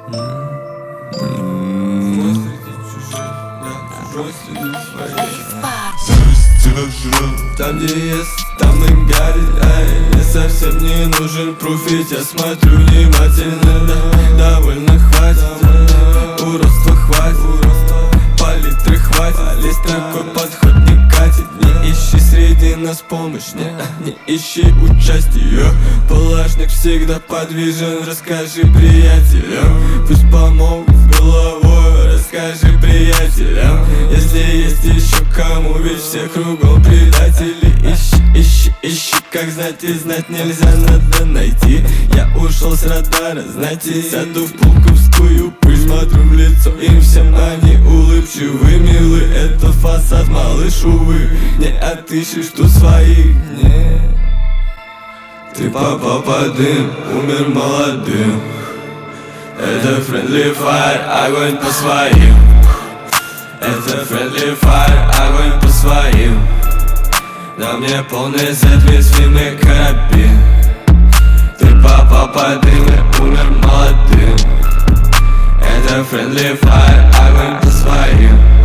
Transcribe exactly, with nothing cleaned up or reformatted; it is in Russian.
Там, где есть, там и горит, эй. Мне совсем не нужен пруфить, я смотрю внимательно, да. Довольно хватит, уродства хватит, палитры хватит. Здесь такой подход не катит. Не ищи среди нас помощь, не, не ищи участия. Палашник всегда подвижен, расскажи приятелям. Пусть помогут с головой, расскажи приятелям. Если есть еще кому, ведь все кругом предатели. Ищи, ищи, ищи, как знать и знать нельзя, надо найти. Я ушел с радара, знаете, сяду в пулковскую пыль. Смотрю в лицо им всем, они улыбчивы, милы. Это фасад, малыш, увы, не отыщешь тут своих, не. Ты попал под дым, умер молодым. Это friendly fire, огонь по своим. Это friendly fire, огонь по своим. На мне полный сет, весь фильмный карабин. Ты попал под дым и умер молодым. Это friendly fire, огонь по своим.